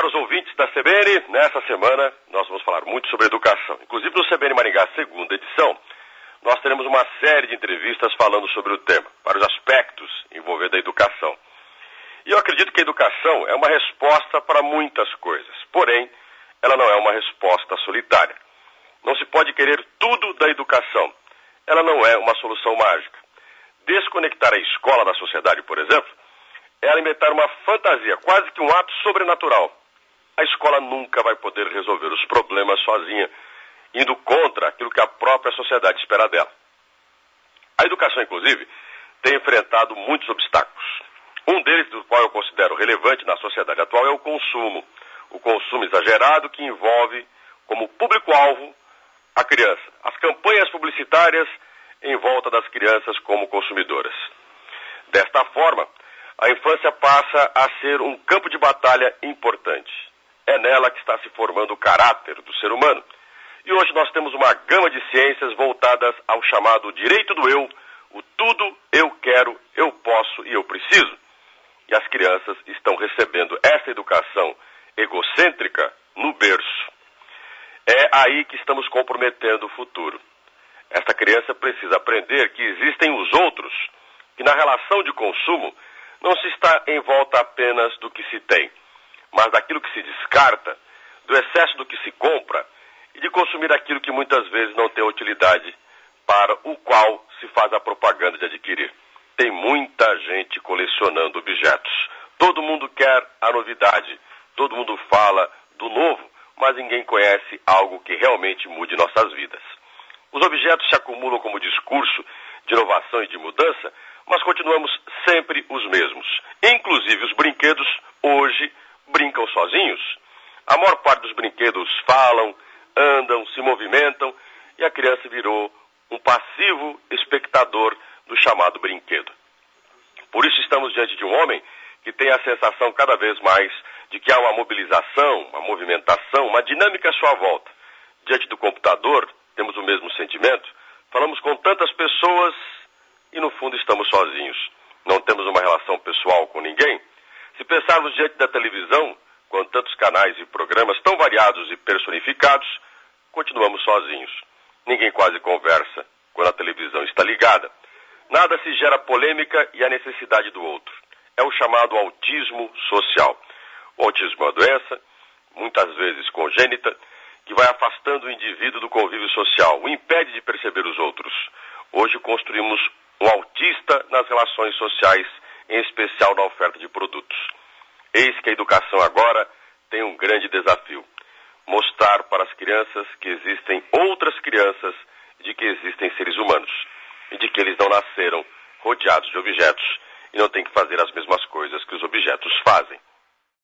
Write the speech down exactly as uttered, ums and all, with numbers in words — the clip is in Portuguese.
caros ouvintes da C B N, nessa semana nós vamos falar muito sobre educação. Inclusive no C B N Maringá, segunda edição, nós teremos uma série de entrevistas falando sobre o tema, vários aspectos envolvendo a educação. E eu acredito que a educação é uma resposta para muitas coisas, porém, ela não é uma resposta solitária. Não se pode querer tudo da educação. Ela não é uma solução mágica. Desconectar a escola da sociedade, por exemplo, é alimentar uma fantasia, quase que um ato sobrenatural. A escola nunca vai poder resolver os problemas sozinha, indo contra aquilo que a própria sociedade espera dela. A educação, inclusive, tem enfrentado muitos obstáculos. Um deles, do qual eu considero relevante na sociedade atual, é o consumo. O consumo exagerado que envolve como público-alvo a criança. As campanhas publicitárias em volta das crianças como consumidoras. Desta forma, a infância passa a ser um campo de batalha importante. É nela que está se formando o caráter do ser humano. E hoje nós temos uma gama de ciências voltadas ao chamado direito do eu, o tudo eu quero, eu posso e eu preciso. E as crianças estão recebendo essa educação egocêntrica no berço. É aí que estamos comprometendo o futuro. Esta criança precisa aprender que existem os outros, que na relação de consumo não se está em volta apenas do que se tem, mas daquilo que se descarta, do excesso do que se compra e de consumir aquilo que muitas vezes não tem utilidade para o qual se faz a propaganda de adquirir. Tem muita gente colecionando objetos. Todo mundo quer a novidade, todo mundo fala do novo, mas ninguém conhece algo que realmente mude nossas vidas. Os objetos se acumulam como discurso de inovação e de mudança, mas continuamos sempre os mesmos. Inclusive os brinquedos hoje brincam sozinhos. A maior parte dos brinquedos falam, andam, se movimentam e a criança virou um passivo espectador do chamado brinquedo. Por isso estamos diante de um homem que tem a sensação cada vez mais de que há uma mobilização, uma movimentação, uma dinâmica à sua volta. Diante do computador, temos o mesmo sentimento, falamos com tantas pessoas e no fundo estamos sozinhos. Não temos uma relação pessoal com ninguém. Se pensarmos diante da televisão, com tantos canais e programas tão variados e personificados, continuamos sozinhos. Ninguém quase conversa quando a televisão está ligada. Nada se gera polêmica e a necessidade do outro. É o chamado autismo social. O autismo é uma doença, muitas vezes congênita, que vai afastando o indivíduo do convívio social, o impede de perceber os outros. Hoje construímos um autista nas relações sociais, em especial na oferta de produtos. Eis que a educação agora tem um grande desafio. Mostrar para as crianças que existem outras crianças, de que existem seres humanos, e de que eles não nasceram rodeados de objetos, e não têm que fazer as mesmas coisas que os objetos fazem.